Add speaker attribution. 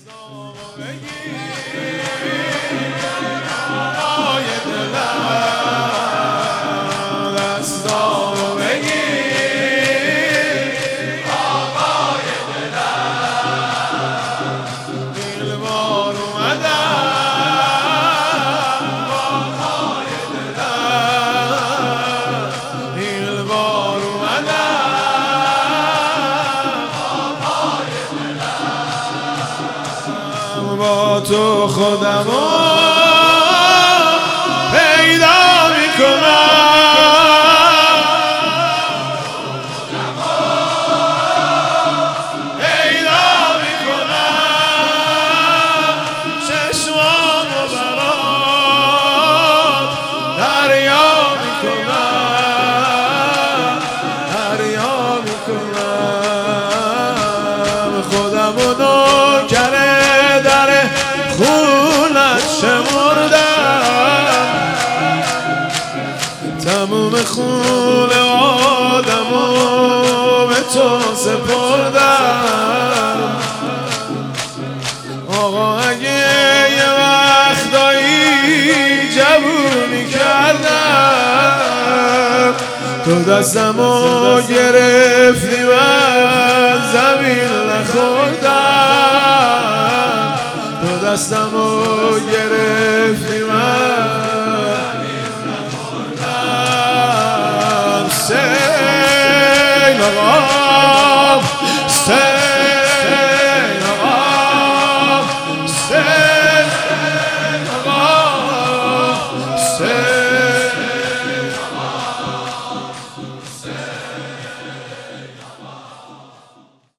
Speaker 1: با تو خودمو پیدا میکنم، پیدا میکنم، چشمامو برات دریا میکنم، دریا میکنم، خودمو نوکر خونت شمردم، تموم خون آدمو به تو سپردم. آقا اگه یه وقتایی جوونی کردم، تو دستمو گرفتی و زمین نخوردم، دستمو گرفتی من سیل آقا